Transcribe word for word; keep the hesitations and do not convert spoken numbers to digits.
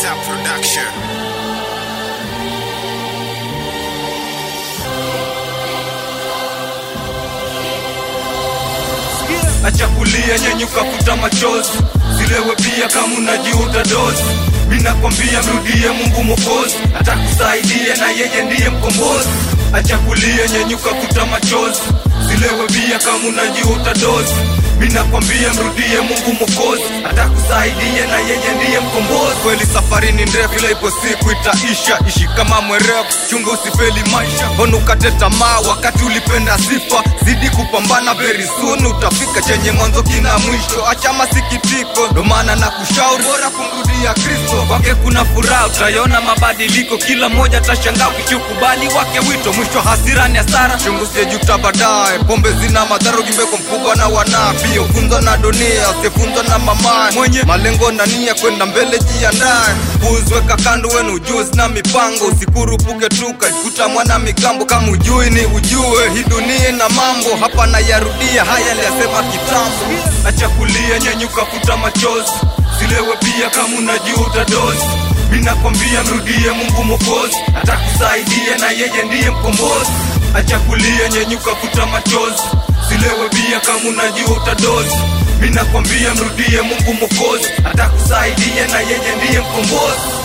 Master Production. Acha kulia, nyanyuka, futa machozi. Silewe pia kama unajiuta dozi. Mimi nakwambia mrudie Mungu Mwokozi, atakusaidia na yeye ndiye mkombozi. Acha kulia, nyanyuka, futa machozi. Silewe pia kama unajiuta dozi. Mimi nakwambia mrudie Mungu Mwokozi, atakusaidia na yeye ndiye mkombozi. Kweli safari ni ndefu, ila ipo siku itaisha. Ishi kama mwerevu, chunga usifeli maisha. Mbona ukate tamaa wakati ulipenda sifa? Zidi kupambana, very soon utafika chenye mwanzo kina mwisho. Acha masikitiko, ndo maana nakushauri bora kumrudia Kristo. Kwake kuna furaha, utaiona mabadiliko. Kila mmoja atashangaa ukikubali wake wito. Mwisho hasira ni hasara, chungu usijuta baadaye. Pombe zina madhara, gimbeko mkubwa na wanapi. Ufunzwa na dunia, usifunzwa na mama. Mwenye malengo na nia kwenda mbele jiandae. Uzweka kando wenu ujuzi na mipango. Usikurupuke tuka, ikuta mwana migambo. Kama ujui ni ujue, hii dunia na mambo. Hapa na yarudia, haya liyasema kitambo. Acha kulia, nyanyuka, futa machozi. Silewe pia kama unajiuta dozi. Mimi nakwambia mrudie Mungu Mwokozi, atakusaidia na yeye ndiye mkombozi. Acha kulia, nyanyuka, futa machozi. Silewe pia kama unajiuta dozi. Mimi nakwambia mrudie Mungu Mwokozi, atakusaidia na yeye ndiye mkombozi.